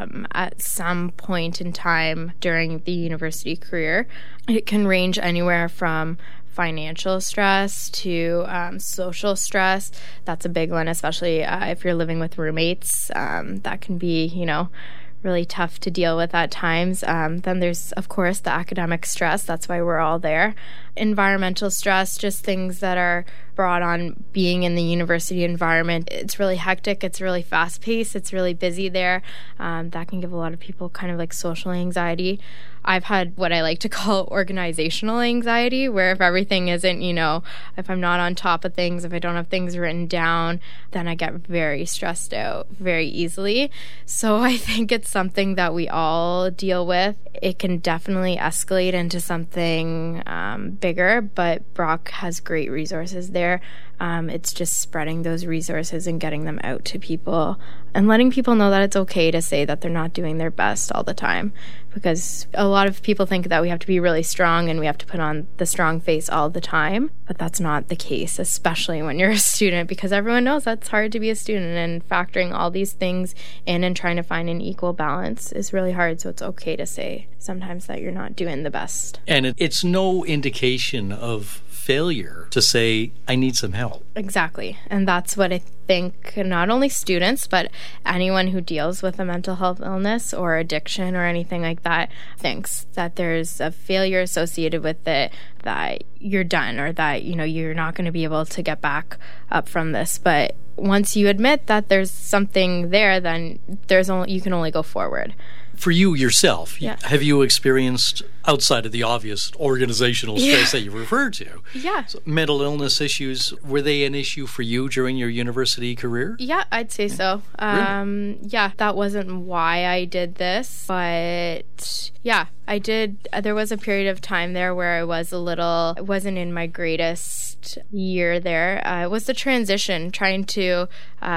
at some point in time during the university career. It can range anywhere from financial stress to social stress. That's a big one, especially if you're living with roommates. That can be, really tough to deal with at times. Then there's, of course, the academic stress. That's why we're all there. Environmental stress, just things that are brought on being in the university environment. It's really hectic. It's really fast-paced. It's really busy there. That can give a lot of people kind of like social anxiety. I've had what I like to call organizational anxiety, where if everything isn't, if I'm not on top of things, if I don't have things written down, then I get very stressed out very easily. So I think it's something that we all deal with. It can definitely escalate into something bigger, but Brock has great resources there. It's just spreading those resources and getting them out to people and letting people know that it's okay to say that they're not doing their best all the time, because a lot of people think that we have to be really strong and we have to put on the strong face all the time, but that's not the case, especially when you're a student, because everyone knows that's hard to be a student, and factoring all these things in and trying to find an equal balance is really hard. So it's okay to say sometimes that you're not doing the best. And it's no indication of failure to say, I need some help. Exactly. And that's what I think not only students, but anyone who deals with a mental health illness or addiction or anything like that thinks that there's a failure associated with it, that you're done, or that, you're not going to be able to get back up from this. But once you admit that there's something there, then you can only go forward. For you yourself, yeah. Have you experienced, outside of the obvious organizational stress that you referred to, mental illness issues? Were they an issue for you during your university career? Yeah, I'd say so. Really? Yeah, that wasn't why I did this, but yeah, I did. There was a period of time there where I wasn't in my greatest year there. It was the transition, trying to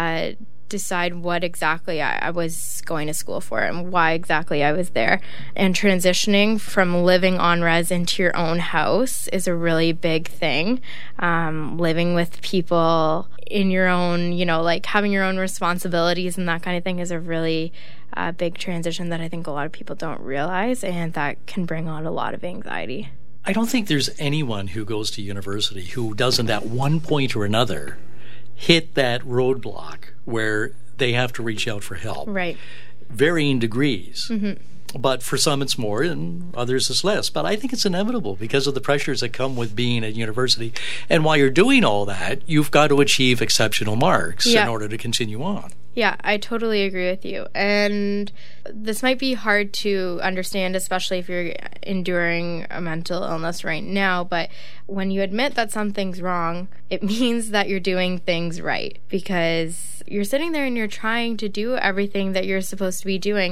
decide what exactly I was going to school for and why exactly I was there. And transitioning from living on res into your own house is a really big thing. Living with people in your own, like having your own responsibilities and that kind of thing is a really big transition that I think a lot of people don't realize, and that can bring on a lot of anxiety. I don't think there's anyone who goes to university who doesn't at one point or another hit that roadblock where they have to reach out for help. Right. Varying degrees. Mm-hmm. But for some it's more and others it's less. But I think it's inevitable because of the pressures that come with being at university. And while you're doing all that, you've got to achieve exceptional marks in order to continue on. Yeah, I totally agree with you. And this might be hard to understand, especially if you're enduring a mental illness right now, but when you admit that something's wrong, it means that you're doing things right, because you're sitting there and you're trying to do everything that you're supposed to be doing,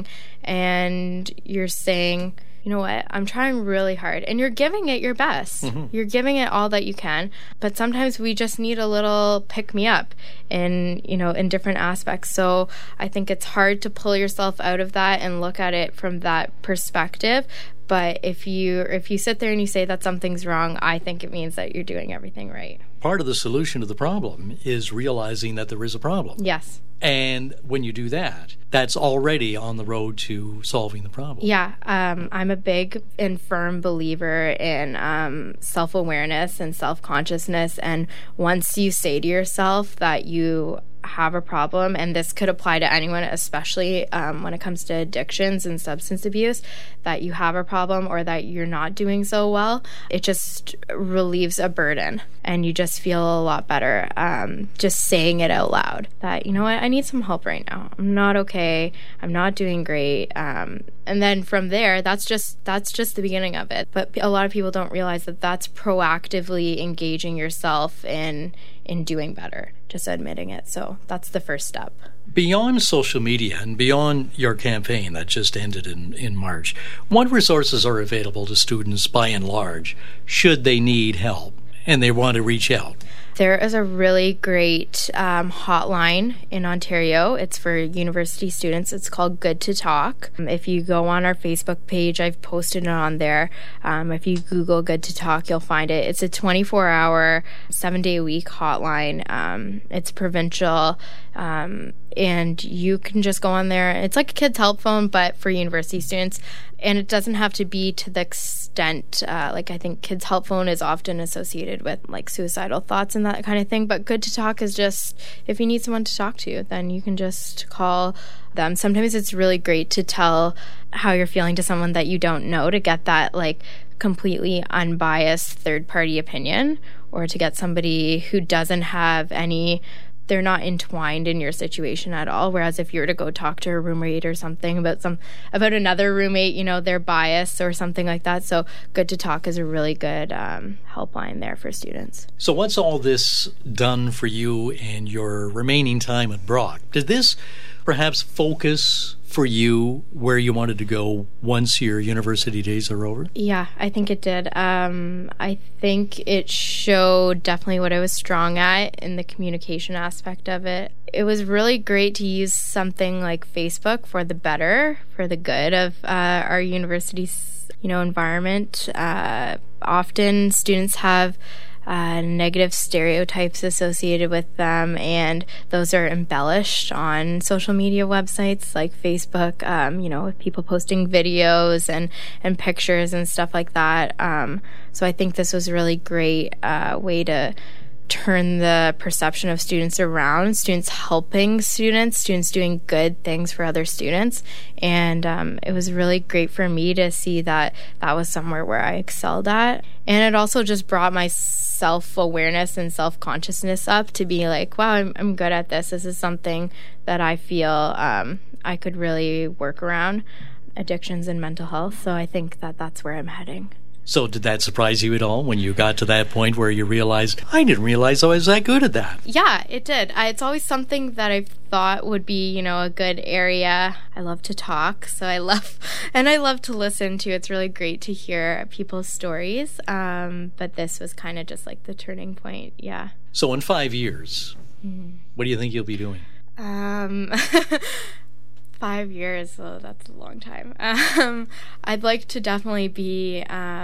and you're saying, you know what, I'm trying really hard, and you're giving it your best. Mm-hmm. You're giving it all that you can, but sometimes we just need a little pick-me-up in different aspects. So I think it's hard to pull yourself out of that and look at it from that perspective. But if you sit there and you say that something's wrong, I think it means that you're doing everything right. Part of the solution to the problem is realizing that there is a problem. Yes. And when you do that, that's already on the road to solving the problem. Yeah. I'm a big and firm believer in self-awareness and self-consciousness. And once you say to yourself that you have a problem, and this could apply to anyone, especially when it comes to addictions and substance abuse, that you have a problem or that you're not doing so well, it just relieves a burden and you just feel a lot better just saying it out loud that, you know what, I need some help right now. I'm not okay. I'm not doing great. And then from there, that's just the beginning of it. But a lot of people don't realize that that's proactively engaging yourself in doing better, just admitting it. So that's the first step. Beyond social media and beyond your campaign that just ended in March, what resources are available to students by and large should they need help and they want to reach out? There is a really great hotline in Ontario. It's for university students. It's called Good to Talk. If you go on our Facebook page, I've posted it on there. If you Google Good to Talk, you'll find it. It's a 24-hour, 7-day-a-week hotline. It's provincial, and you can just go on there. It's like a kid's help phone, but for university students. And it doesn't have to be to the extent, like I think Kids Help Phone is often associated with like suicidal thoughts and that kind of thing. But Good to Talk is just, if you need someone to talk to, then you can just call them. Sometimes it's really great to tell how you're feeling to someone that you don't know, to get that like completely unbiased third-party opinion, or to get somebody who doesn't have any, they're not entwined in your situation at all. Whereas if you were to go talk to a roommate or something about another roommate, you know, they're biased or something like that. So Good to Talk is a really good helpline there for students. So what's all this done for you and your remaining time at Brock? Did this perhaps focus for you where you wanted to go once your university days are over? Yeah, I think it did. I think it showed definitely what I was strong at in the communication aspect of it. It was really great to use something like Facebook for the better, for the good of our university's, environment. Often students have negative stereotypes associated with them, and those are embellished on social media websites like Facebook, with people posting videos and pictures and stuff like that. So I think this was a really great way to turn the perception of students around, students helping students doing good things for other students. And it was really great for me to see that was somewhere where I excelled at. And it also just brought my self-awareness and self-consciousness up to be like, wow, I'm good at this. This is something that I feel I could really work around, addictions and mental health. So I think that's where I'm heading. So did that surprise you at all when you got to that point where you realized, I didn't realize I was that good at that? Yeah, it did. It's always something that I thought would be, a good area. I love to talk, so I love to listen to. It's really great to hear people's stories. But this was kind of just like the turning point, yeah. So in 5 years, what do you think you'll be doing? 5 years, so that's a long time. I'd like to definitely be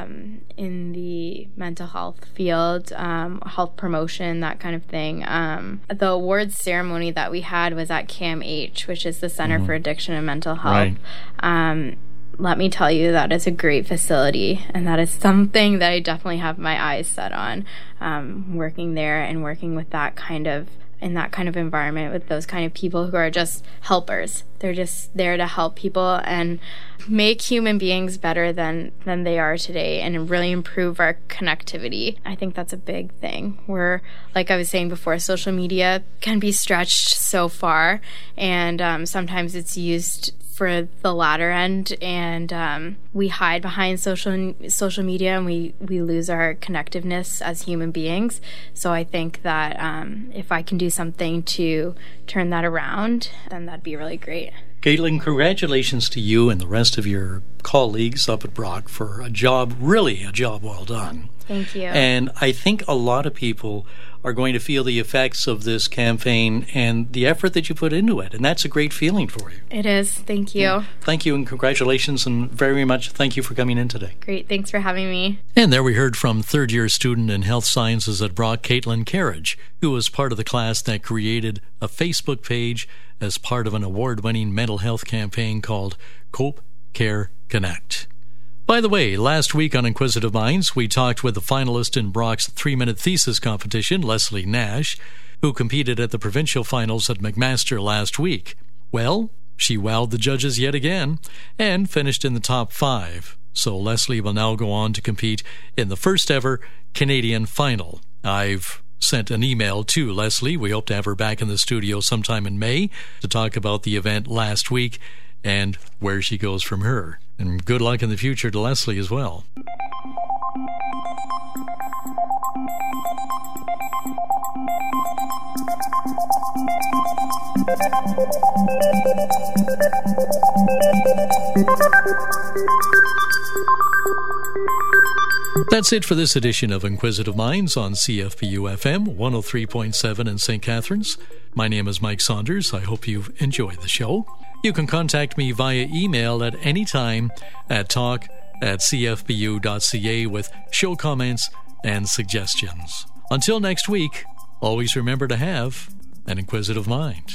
in the mental health field, health promotion, that kind of thing. The awards ceremony that we had was at CAMH, which is the Center for Addiction and Mental Health. Right. Let me tell you, that is a great facility, and that is something that I definitely have my eyes set on, working there and working with in that kind of environment with those kind of people who are just helpers. They're just there to help people and make human beings better than they are today, and really improve our connectivity. I think that's a big thing. Where, like I was saying before, social media can be stretched so far, and sometimes it's used for the latter end, and we hide behind social media, and we lose our connectiveness as human beings. So I think that if I can do something to turn that around, then that'd be really great. Caitlin, congratulations to you and the rest of your colleagues up at Brock for a job well done. Thank you. And I think a lot of people are going to feel the effects of this campaign and the effort that you put into it. And that's a great feeling for you. It is. Thank you. Yeah. Thank you and congratulations, and very much thank you for coming in today. Great. Thanks for having me. And there we heard from third-year student in health sciences at Brock, Caitlin Carriage, who was part of the class that created a Facebook page as part of an award-winning mental health campaign called Cope, Care, Connect. By the way, last week on Inquisitive Minds, we talked with the finalist in Brock's 3-minute thesis competition, Leslie Nash, who competed at the provincial finals at McMaster last week. Well, she wowed the judges yet again and finished in the top 5. So Leslie will now go on to compete in the first ever Canadian final. I've sent an email to Leslie. We hope to have her back in the studio sometime in May to talk about the event last week and where she goes from here. And good luck in the future to Leslie as well. That's it for this edition of Inquisitive Minds on CFPU FM 103.7 in St. Catharines. My name is Mike Saunders. I hope you've enjoyed the show. You can contact me via email at any time at talk@cfpu.ca with show comments and suggestions. Until next week, always remember to have an inquisitive mind.